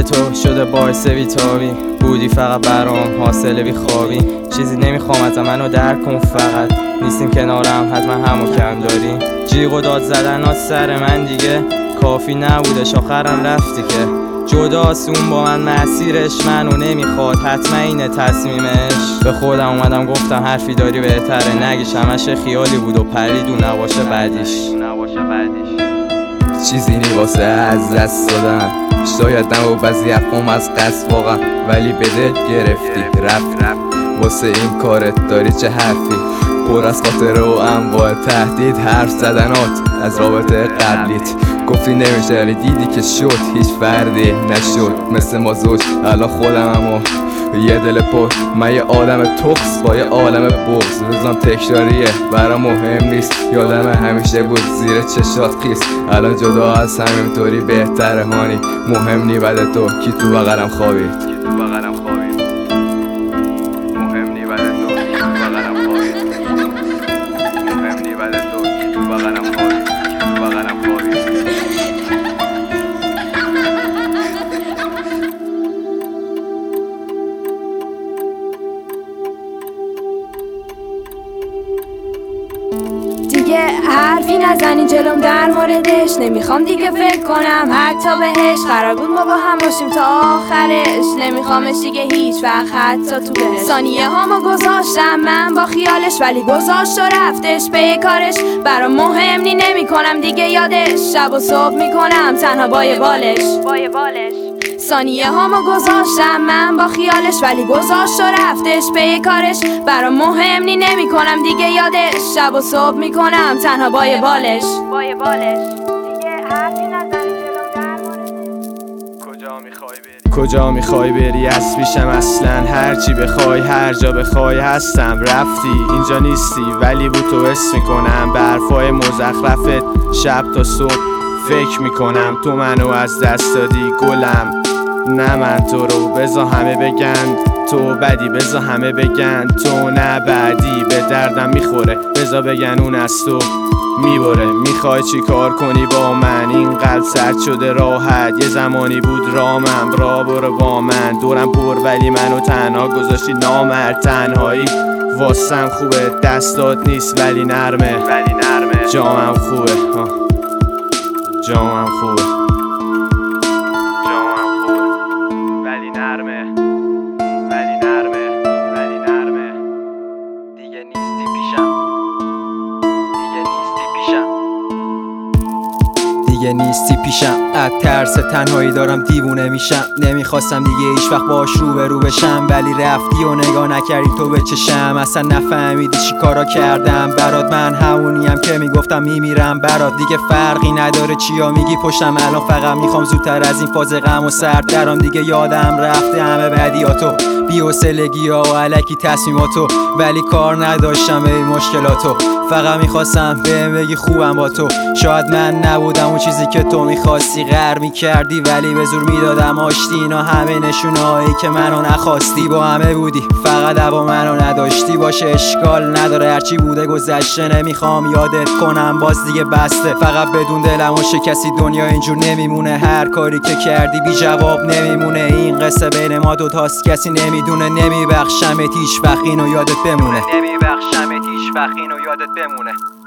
تو شده باعث بیتابی، بودی فقط برام حاصل بیخوابی. چیزی نمیخوام از منو درک کن، فقط نیستیم کنارم، حتما همو کم داری. جیغ و داد زدنات سر من دیگه کافی نبودش، آخرم رفتی که جداست اون با من، مسیرش منو نمیخواد، حتما اینه تصمیمش. به خودم اومدم گفتم حرفی داری بهتره نگیش، همش خیالی بود و پریدون نباشه بعدیش. چیزی نی واسه از دست دادن، شاید نمو بعضی حرفم از قصد واقعا، ولی به دل گرفتی رفت واسه این کارت داری چه حرفی، پر از خاطره و انواع تهدید، حرف زدنات از رابطه قبلیت. گفتی نمیشه ولی دیدی که شد، هیچ فردی نشد مثل ما زوج. الان خودمم و یه دل پر، من یه آدم تخص با یه عالم بغض. روزم تکراریه برام مهم نیست، یادم همیشه بود زیر چشات خیس. الان جدا از همینطوری بهتره هانی، مهم نی بعد تو کی تو بغلم خوابید. دیگه حرفی نزنی جلوم در موردش، نمیخوام دیگه فکر کنم حتی بهش. قرار بود ما با هم باشیم تا آخرش، نمیخوامش دیگه هیچ وقت حتی تو بهش. ثانیه هامو گذاشتم من با خیالش، ولی گذاشت و رفتش به کارش. برام مهم نی نمیکنم دیگه یادش، شب و صبح میکنم تنها با یه بالش. ثانیه هامو گذاشتم من با خیالش، ولی گذاشت و رفتش به کارش. برام مهم نی نمیکنم دیگه یادش، شب و صبح میکنم تنها با یه بالش. دیگه حرفی نزنی جلوم در موردش. کجا میخوای بری از پیشم اصلا، هرچی بخوای هر جا بخوای هستم. رفتی اینجا نیستی ولی بود تو حس میکنم، برفای مزخرفت شب تا صبح فکر میکنم. تو منو از دست دادی گلم، نه من تو رو. بذار همه بگن تو بدی، بذار همه بگن تو نه بعدی. به دردم میخوره بذار بگن اون از تو میبره. میخوای چی کار کنی با من، این قلب سرد شده راحت. یه زمانی بود رامم، را برو با من. دورم پر ولی منو تنها گذاشتی نامرد. تنهایی واسم خوبه، دستات نیست ولی نرمه. جامم خوبه جامم خوبه ولی نرمه دیگه نیستی پیشم، دیگه نیستی پیشم. از ترس تنهایی دارم دیوونه میشم، نمیخواستم دیگه هیچ وقت باش رو بشم، ولی رفتی و نگاه نکردی تو به چشم. اصلا نفهمیدی چی کارا کردم برات، من همونیم که میگفتم میمیرم برات. دیگه فرقی نداره چیا میگی پشتم، الان فقط میخوام زودتر از این فاز غم و سرد درام. دیگه یادم رفته همه بدیاتو، بی‌حوصلگی ها و الکی تصمیماتو، ولی کار نداشتم به این مشکلاتو. فقط میخواستم بهم بگی خوبم با تو. شاید من نبودم اون چیزی که تو میخواستی، غر میکردی ولی به زور میدادم آشتی. اینا همه نشونهایی که منو نخواستی. با همه بودی فقط با منو نداشتی، باشه اشکال نداره هرچی بوده گذشته. نمیخوام یادت کنم باز دیگه بسته، فقط بدون دلم و کسی دنیا اینجور نمیمونه. هر کاری که کردی بی جواب نمیمونه، این قصه بین ما دوتاست کسی نمیدونه. نمیبخشمت هیچ وقت اینو یادت بمونه.